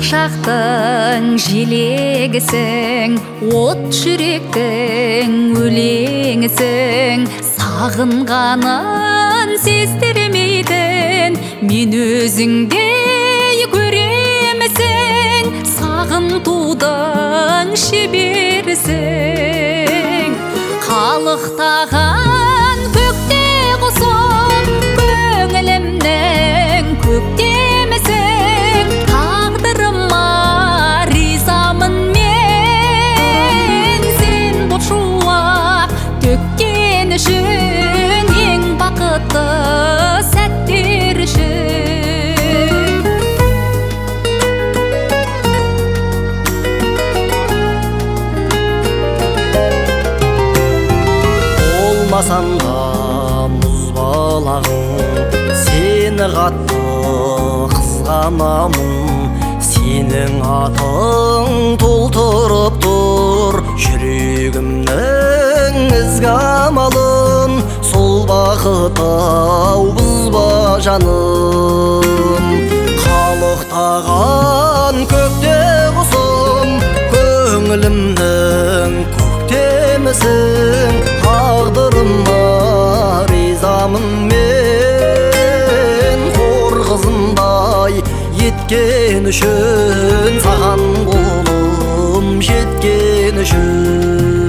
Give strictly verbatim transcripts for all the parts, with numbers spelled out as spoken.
шақтың желегісің, от жүректің өлеңісің, сағынғанын сездірмейтін мен өзіңдей көремісің, сағынтудың шеберісің. Қалықтаған көкте құсым, көңілімнің көктемісің, тағдырыма ризамын мен, сен боп шуақ төккен үшін, ең бақытты сәттер үшін. Болмасаң да мұз балағың, сені қатты қызғанамын. Сенің атың толтырып тұр жүрегімнің ізгі амалын, сол бақыт-ау бұзба жаным. Қалықтаған көкте құсым, көңілімнің көктемісің, тағдырыма ризамын мен, қор қызындай еткен үшін, саған қолым жеткен үшін.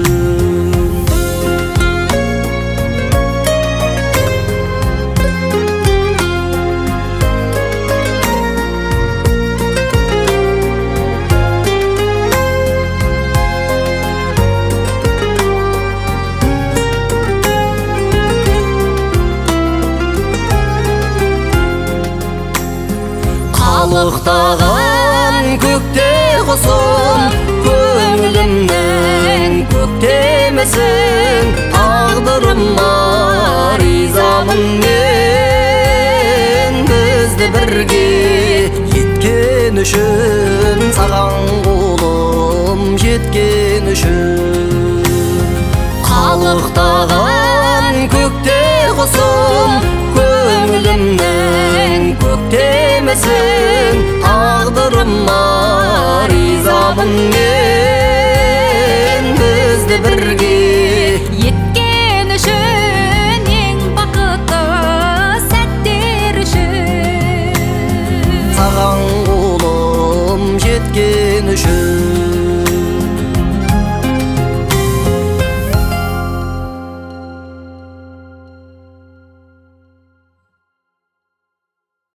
Қалықтаған көкте құсым, көңілімнің көктемісің, тағдырыма ризамын мен, бізді бірге еткен үшін, саған қолым жеткен үшін. Қалықтаған көкте құсым, көңілімнің көктемісің, тағдырыма ризамын мен, бізді бірге